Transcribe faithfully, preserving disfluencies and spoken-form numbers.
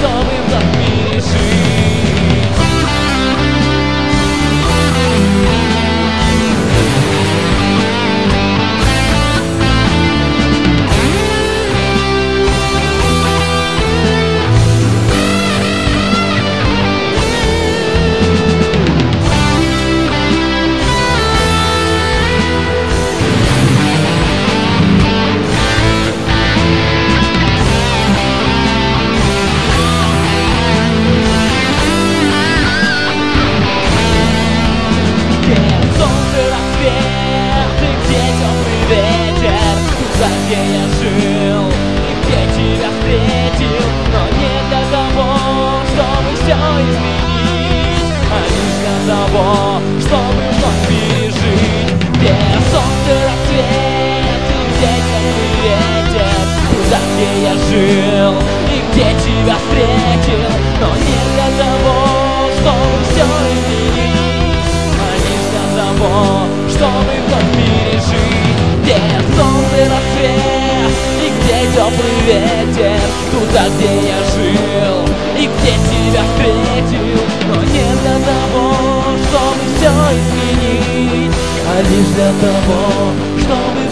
чтобы вновь пережить. Где я жил и где тебя встретил, но не для того, чтобы все изменить, а лишь для того, чтобы вновь пережить. Где солнце рассвет и где теплый ветер, туда, где я жил и где тебя встретил, но не для того, чтобы все изменить, а лишь для того, чтобы вновь пережить. Где солнце рассвет и где теплый ветер, туда, где я жил и где тебя встретил, но не для того, чтобы все изменить, а лишь для того, чтобы